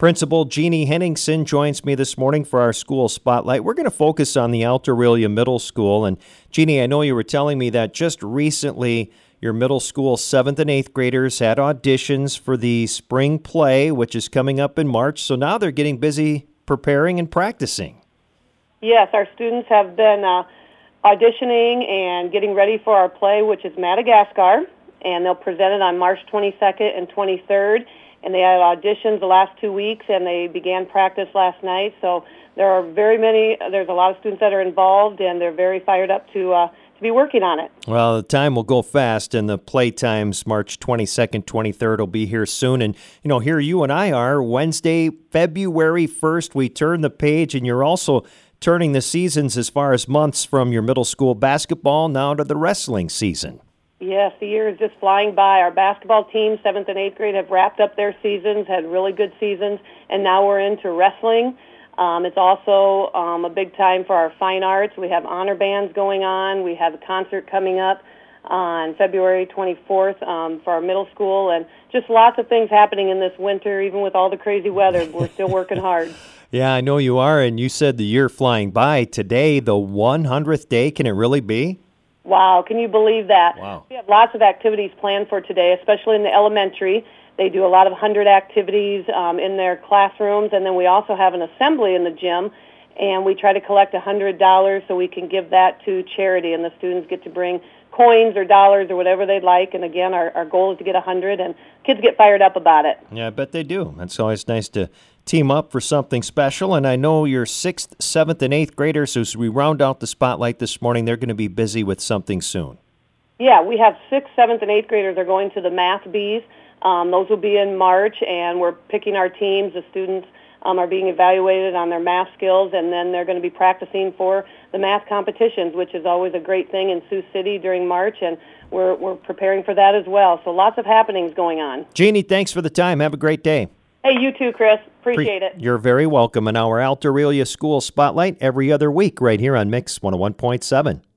Principal Jeannie Henningsen joins me this morning for our school spotlight. We're going to focus on the Altarelia Middle School. And Jeannie, I know you were telling me that just recently your middle school 7th and 8th graders had auditions for the spring play, which is coming up in March. So now they're getting busy preparing and practicing. Yes, our students have been auditioning and getting ready for our play, which is Madagascar, and they'll present it on March 22nd and 23rd. And they had auditions the last 2 weeks, and they began practice last night. So there's a lot of students that are involved, and they're very fired up to be working on it. Well, the time will go fast, and the play times, March 22nd, 23rd, will be here soon. And, here you and I are, Wednesday, February 1st, we turn the page, and you're also turning the seasons as far as months from your middle school basketball now to the wrestling season. Yes, the year is just flying by. Our basketball team, 7th and 8th grade, have wrapped up their seasons, had really good seasons, and now we're into wrestling. It's also a big time for our fine arts. We have honor bands going on. We have a concert coming up on February 24th for our middle school, and just lots of things happening in this winter, even with all the crazy weather. We're still working hard. Yeah, I know you are, and you said the year flying by. Today, the 100th day, can it really be? Wow, can you believe that? Wow. We have lots of activities planned for today, especially in the elementary. They do a lot of 100 activities in their classrooms, and then we also have an assembly in the gym, and we try to collect $100 so we can give that to charity, and the students get to bring coins or dollars or whatever they'd like, and again, our goal is to get 100, and kids get fired up about it. Yeah, I bet they do. It's always nice to team up for something special, and I know your 6th, 7th, and 8th graders, as we round out the spotlight this morning, they're going to be busy with something soon. Yeah, we have 6th, 7th, and 8th graders are going to the Math Bees. Those will be in March, and we're picking our teams. The students are being evaluated on their math skills, and then they're going to be practicing for the math competitions, which is always a great thing in Sioux City during March, and we're preparing for that as well. So lots of happenings going on. Jeannie, thanks for the time. Have a great day. Hey, you too, Chris. Appreciate it. You're very welcome in our Altarelia School Spotlight every other week right here on Mix 101.7.